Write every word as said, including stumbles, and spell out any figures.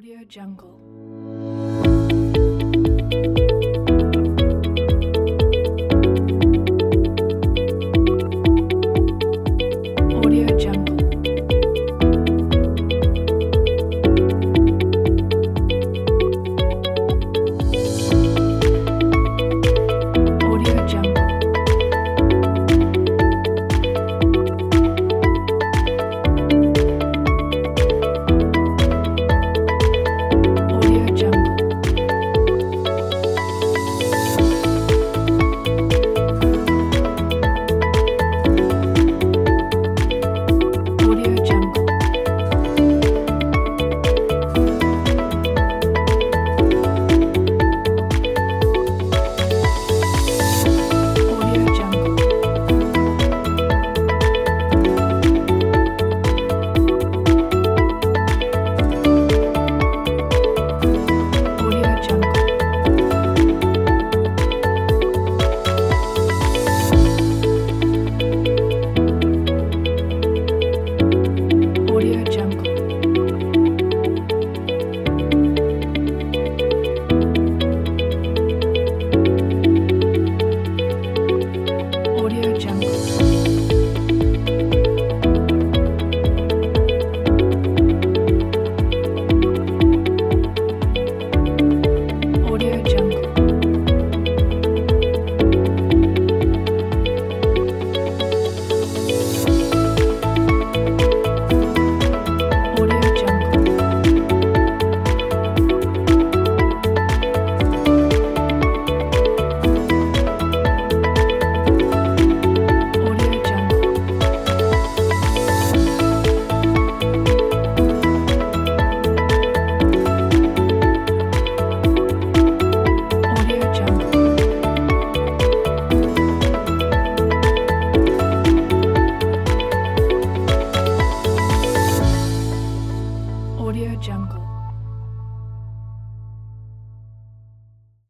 Audio Jungle. Audio Jungle. Audio Jungle. Audio Jungle. Audio Jungle. Audio Jungle. Audio Jungle. Audio Jungle. Audio Jungle. Audio Jungle. Audio Jungle. Audio Jungle. Audio Jungle. Audio Jungle.